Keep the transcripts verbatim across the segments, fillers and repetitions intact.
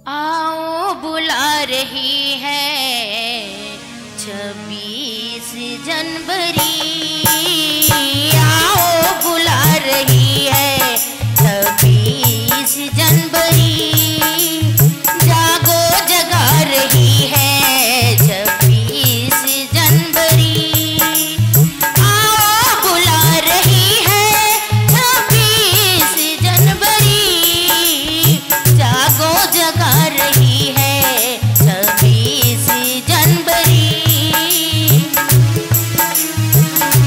आओ बुला रही है छब्बीस जनवरी, आओ बुला रही है छब्बीस जनवरी, जागो जगा रही है छब्बीस जनवरी, आओ बुला रही है छब्बीस जनवरी, जागो जगा रही है छब्बीस जनवरी।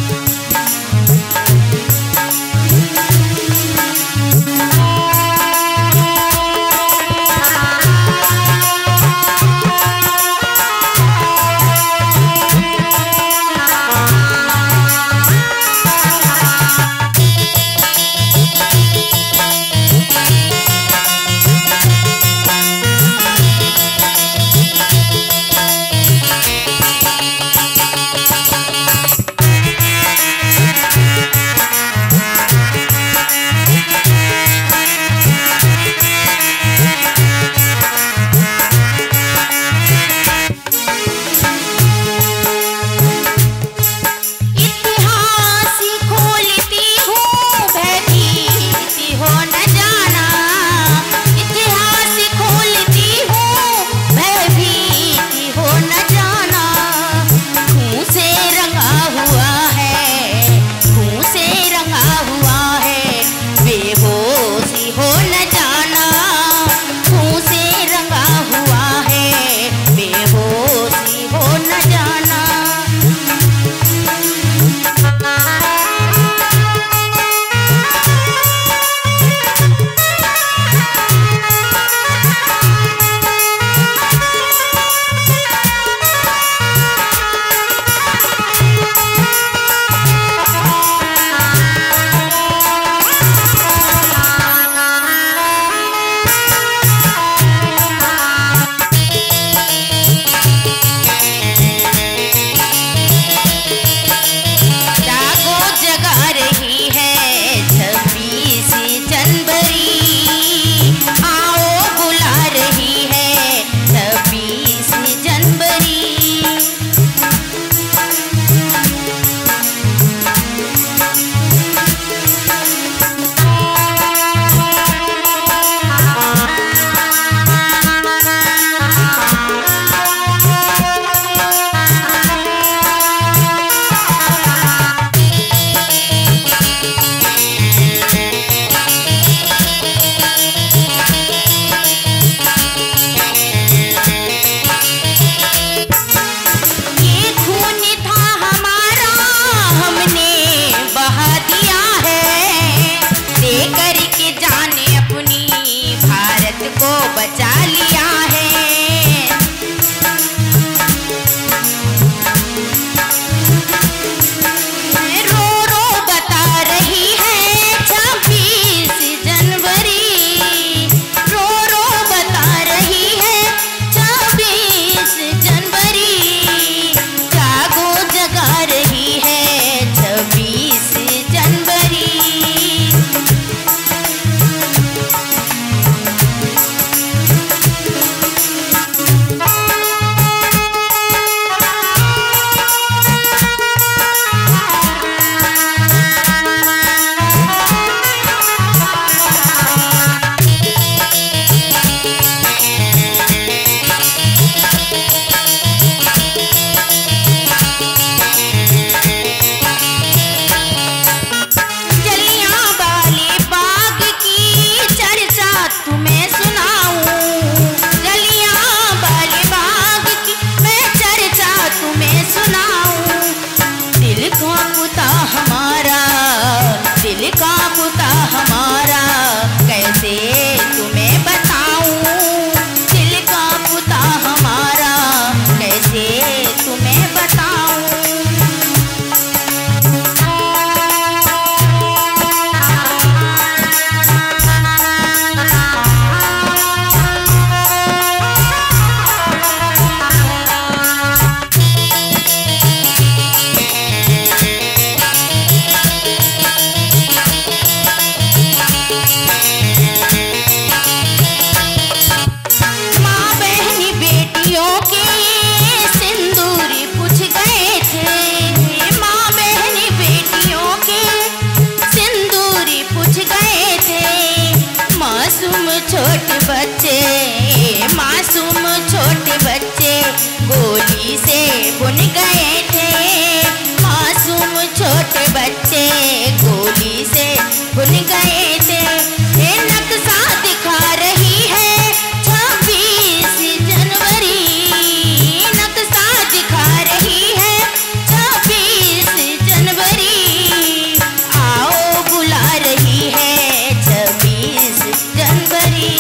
बेटियों के सिंदूर पूछ गए थे, माँ बहन बेटियों के सिंदूर पूछ गए थे। मासूम छोटे बच्चे, मासूम छोटे बच्चे गोली से बुन गए थे। मासूम छोटे बच्चे गोली से बुन गए थे। ये नक्शा दिखा रही है छब्बीस जनवरी, नक्शा दिखा रही है छब्बीस जनवरी। आओ बुला रही है छब्बीस जनवरी।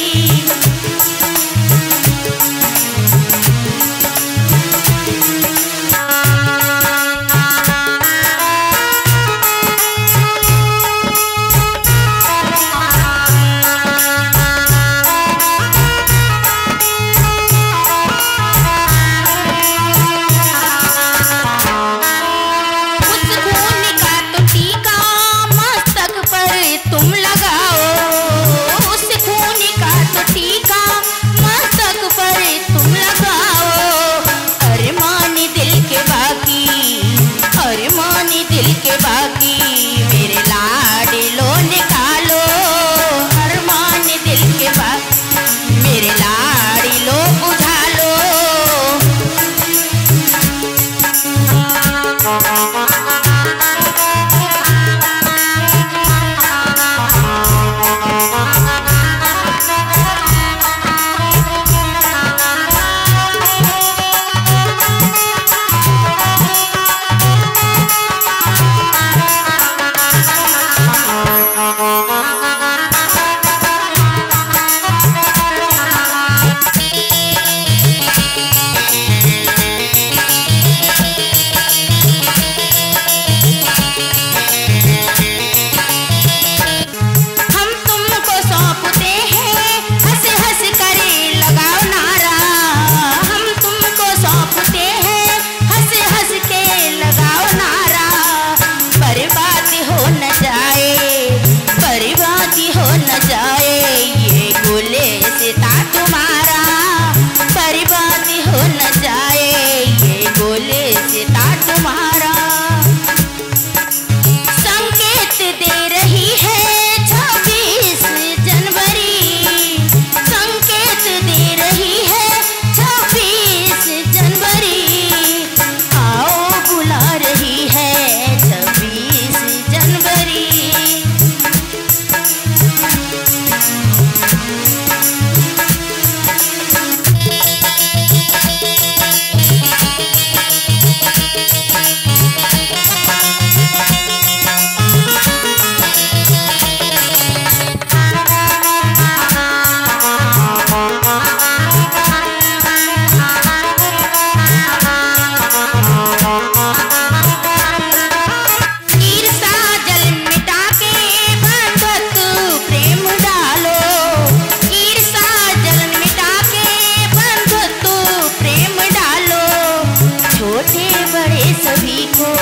तुम लगाओ उस खून का तो टीका मस्तक पर तुम लगाओ। अरमानी दिल के बाकी, अरमानी दिल के बाकी मेरे लाडलो निकालो। अरमानी दिल के बाकी मेरे लाडलो बुझा लो। सभी को